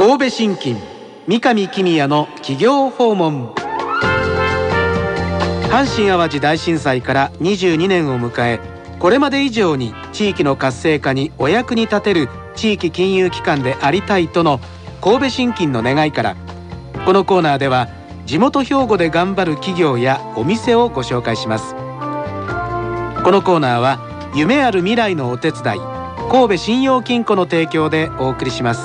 神戸信金三上公也の企業訪問。阪神・淡路大震災から22年を迎え、これまで以上に地域の活性化にお役に立てる地域金融機関でありたいとの神戸信金の願いから、このコーナーでは地元兵庫で頑張る企業やお店をご紹介します。このコーナーは夢ある未来のお手伝い、神戸信用金庫の提供でお送りします。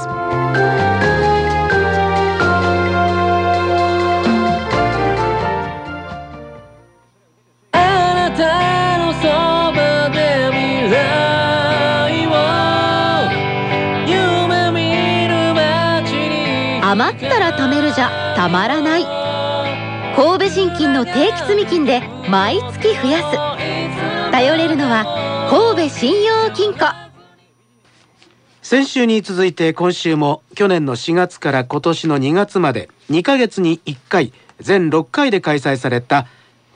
余ったら貯めるじゃたまらない。神戸信金の定期積金で毎月増やす。頼れるのは神戸信用金庫。 先週に続いて今週も去年の4月から今年の2月まで2ヶ月に1回全6回で開催された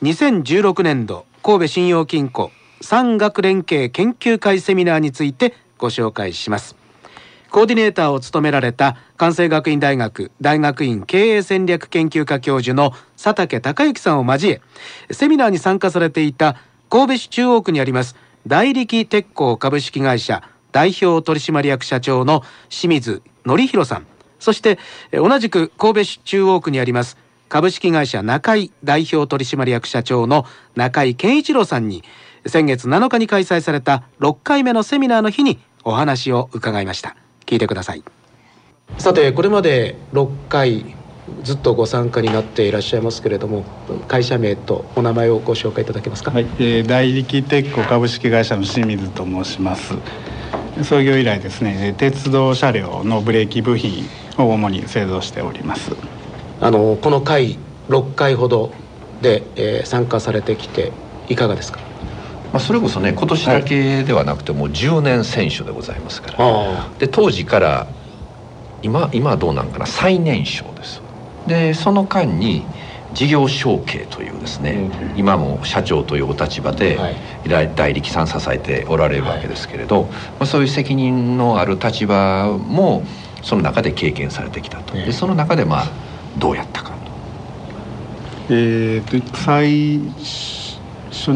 2016年度神戸信用金庫産学連携研究会セミナーについてご紹介します。コーディネーターを務められた関西学院大学大学院経営戦略研究科教授の佐竹孝之さんを交え、セミナーに参加されていた神戸市中央区にあります大力鉄工株式会社代表取締役社長の清水則弘さん、そして同じく神戸市中央区にあります株式会社中井代表取締役社長の中井健一郎さんに、先月7日に開催された6回目のセミナーの日にお話を伺いました。聞いてください。さて、これまで6回ずっとご参加になっていらっしゃいますけれども、会社名とお名前をご紹介いただけますか。 はい、大力鉄工株式会社の清水と申します。創業以来ですね、鉄道車両のブレーキ部品を主に製造しております。 この回6回ほどで、参加されてきていかがですか。 それこそね、今年だけではなくてもう10年選手でございますから、で当時から今はどうなんかな、最年少です。でその間に事業承継というですね、今も社長というお立場で大力さん支えておられるわけですけれど、そういう責任のある立場もその中で経験されてきたと。でその中でどうやったかと。 最初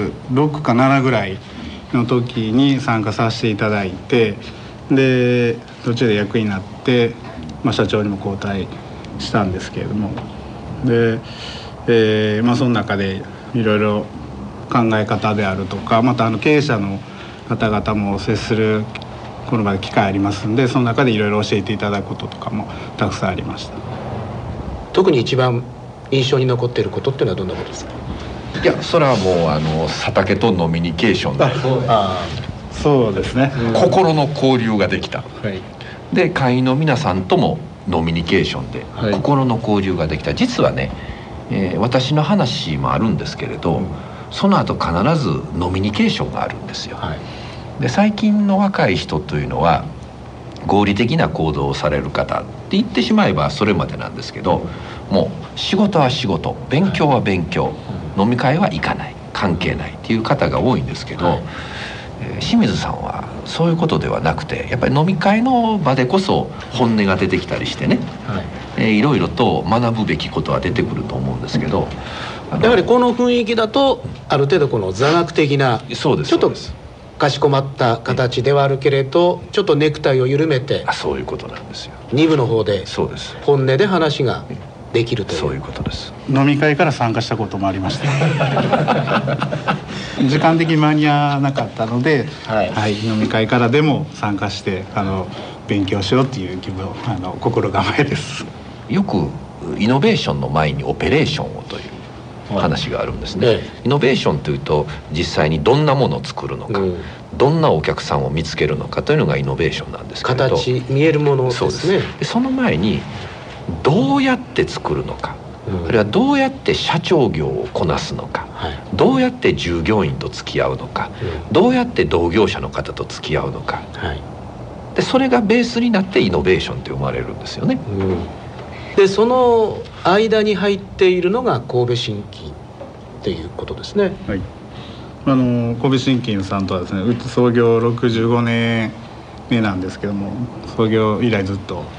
26か7ぐらいの時に参加させていただいて、で途中で役員になって、社長にも交代したんですけれども、で、その中でいろいろ考え方であるとか、また経営者の方々も接するこの場で機会ありますんで、その中でいろいろ教えていただくこととかもたくさんありました。 特に一番印象に残っていることっていうのはどんなことですか。 いや、それはもう佐竹とノミニケーションで、 そうですね、 心の交流ができた、で会員の皆さんともノミニケーションで心の交流ができた。実はね、私の話もあるんですけれど、その後必ずノミニケーションがあるんですよ。で最近の若い人というのは合理的な行動をされる方って言ってしまえばそれまでなんですけど、もう仕事は仕事、勉強は勉強、飲み会は行かない、関係ないっていう方が多いんですけど、清水さんはそういうことではなくて、やっぱり飲み会の場でこそ本音が出てきたりしてね、いろいろと学ぶべきことは出てくると思うんですけど、 やはりこの雰囲気だとある程度この座学的な、ちょっとかしこまった形ではあるけれど、ちょっとネクタイを緩めて、 そういうことなんですよ。 2部の方で本音で話ができるという、 そういうことです。 飲み会から参加したこともありました時間的に間に合わなかったので、飲み会からでも参加して勉強しようっていう気分、心構えです。 よくイノベーションの前にオペレーションをという話があるんですね。イノベーションというと実際にどんなものを作るのか、どんなお客さんを見つけるのかというのがイノベーションなんですけれど、 形見えるものですね。 そうです。その前にどうやって作るのか、あるいはどうやって社長業をこなすのか、どうやって従業員と付き合うのか、どうやって同業者の方と付き合うのか、でそれがベースになってイノベーションって生まれるんですよね。 でその間に入っているのが神戸信金っていうことですね。 神戸信金さんとはですね、創業65年目なんですけども、創業以来ずっと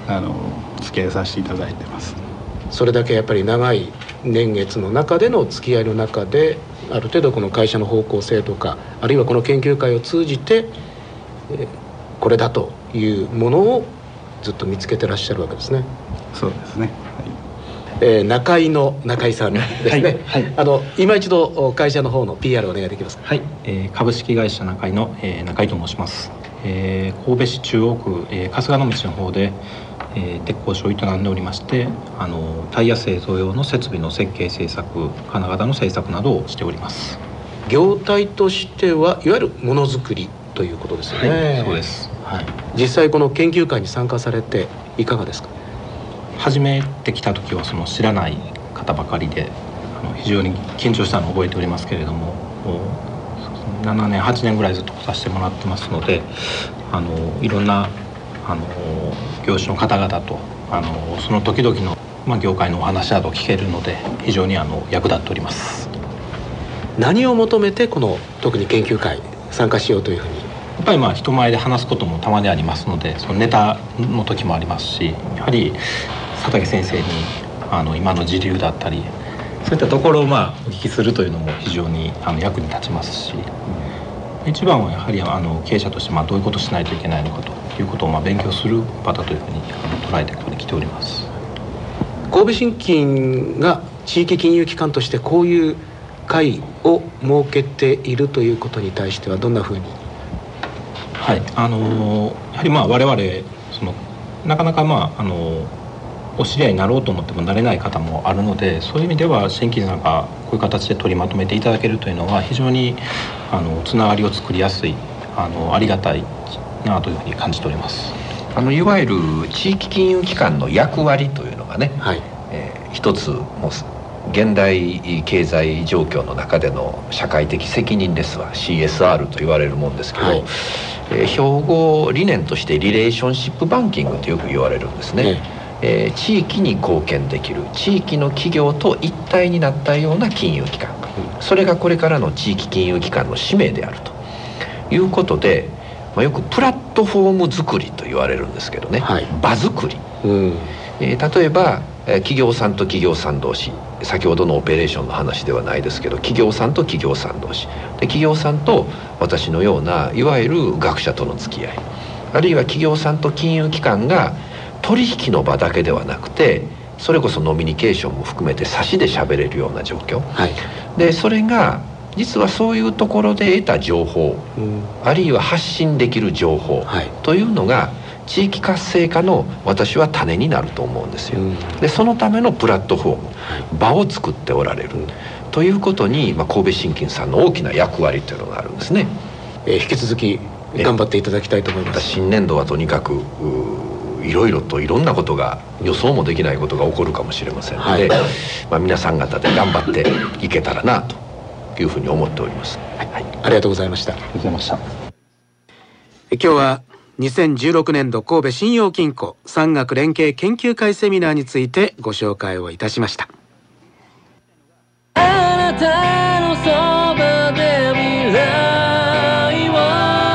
付き合いさせていただいてます。 それだけやっぱり長い年月の中での付き合いの中で、ある程度この会社の方向性とか、あるいはこの研究会を通じて、これだというものをずっと見つけてらっしゃるわけですね。 そうですね、 中井の中井さんですね。はいはい、今一度会社の方の PR お願いできますか。 はい、株式会社中井の、中井と申します。神戸市中央区、春日野道の方で、鉄工所を営んでおりまして、タイヤ製造用の設備の設計製作、金型の製作などをしております。 業態としてはいわゆるものづくりということですよね。 はい、そうです、はい、 実際この研究会に参加されていかがですか。 初めて来た時はその知らない方ばかりで非常に緊張したのを覚えておりますけれども、7年8年ぐらいずっと来させてもらってますので、いろんな業種の方々とその時々の、業界のお話などを聞けるので非常に役立っております。 何を求めてこの特に研究会参加しようというふうに。 やっぱり人前で話すこともたまにありますので、そのネタの時もありますし、やはり佐竹先生に今の時流だったりそういったところをお聞きするというのも非常に役に立ちますし、一番はやはり経営者としてどういうことをしないといけないのかということを勉強する場だというふうに捉えてここに来ております。 神戸信金が地域金融機関としてこういう会を設けているということに対してはどんなふうに。 はい、やはり我々なかなかお知り合いになろうと思ってもなれない方もあるので、そういう意味では新規さんがこういう形で取りまとめていただけるというのは非常につながりを作りやすいありがたいなというふうに感じております。 いわゆる地域金融機関の役割というのがね、はい、一つもう現代経済状況の中での社会的責任ですわ、 CSR と言われるもんですけど、はい、標語理念としてリレーションシップバンキングとよく言われるんですね。地域に貢献できる地域の企業と一体になったような金融機関、それがこれからの地域金融機関の使命であるということで、よくプラットフォーム作りと言われるんですけどね、はい、場作り、例えば企業さんと企業さん同士、先ほどのオペレーションの話ではないですけど、企業さんと企業さん同士で、企業さんと私のようないわゆる学者との付き合い、あるいは企業さんと金融機関が取引の場だけではなくて、それこそノミニケーションも含めて差しで喋れるような状況、はい、でそれが実はそういうところで得た情報、あるいは発信できる情報、はい、というのが地域活性化の私は種になると思うんですよ。でそのためのプラットフォーム、場を作っておられる、ということに、神戸信金さんの大きな役割というのがあるんですね。 引き続き頑張っていただきたいと思います。 新年度はとにかくいろいろといろんなことが、予想もできないことが起こるかもしれませんので、はい、皆さん方で頑張っていけたらなというふうに思っております。 はいはい、ありがとうございました。 ありがとうございました。 今日は2016年度神戸信用金庫産学連携研究会セミナーについてご紹介をいたしました。あなたのそばで未来を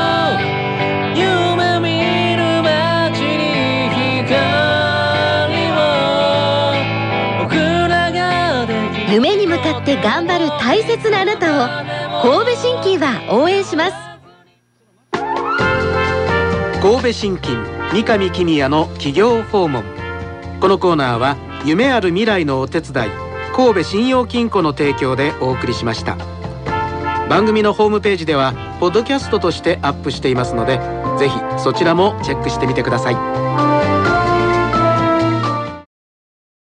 夢見る街に光を、僕らが夢に向かって頑張る大切なあなたを神戸信金は応援します。神戸信金三上公也の企業訪問。このコーナーは夢ある未来のお手伝い神戸信用金庫の提供でお送りしました。番組のホームページではポッドキャストとしてアップしていますので、ぜひそちらもチェックしてみてください。